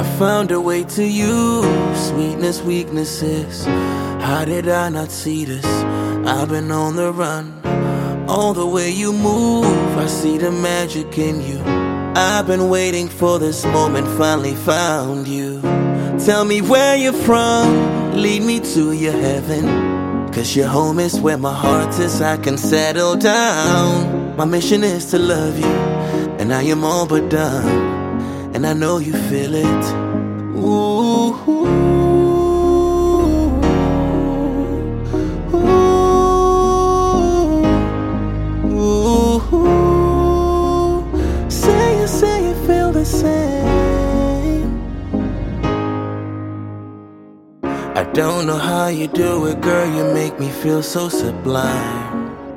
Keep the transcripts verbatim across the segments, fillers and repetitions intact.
found a way to you. Sweetness, weaknesses. How did I not see this? I've been on the run. All the way you move, I see the magic in you. I've been waiting for this moment, finally found you. Tell me where you're from, lead me to your heaven. Cause your home is where my heart is, I can settle down. My mission is to love you, and I am all but done. And I know you feel it. Ooh, ooh, ooh, ooh. Say you, say you feel the same. I don't know how you do it, girl, you make me feel so sublime.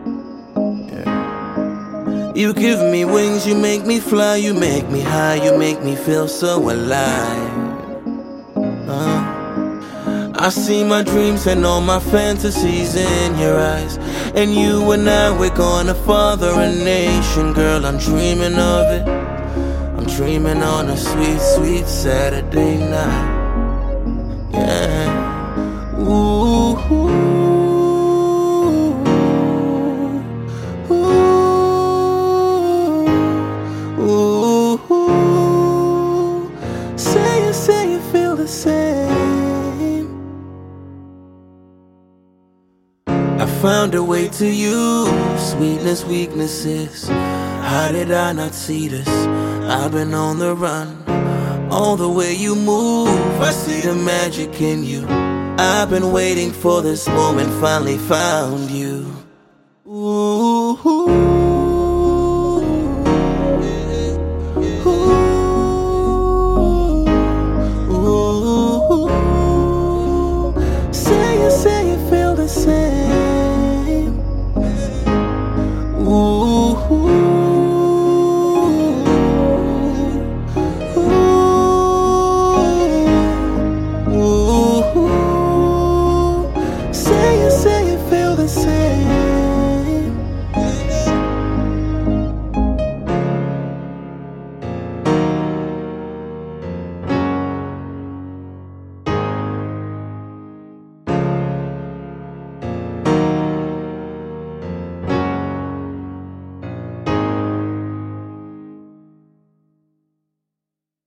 You give me wings, you make me fly, you make me high, you make me feel so alive. uh, I see my dreams and all my fantasies in your eyes. And you and I, we're gonna father a nation. Girl, I'm dreaming of it. I'm dreaming on a sweet, sweet Saturday night. Yeah. Ooh, ooh. Say you feel the same. I found a way to you. Sweetness, weaknesses. How did I not see this? I've been on the run. All the way you move, I see the magic in you. I've been waiting for this moment, finally found you. Ooh.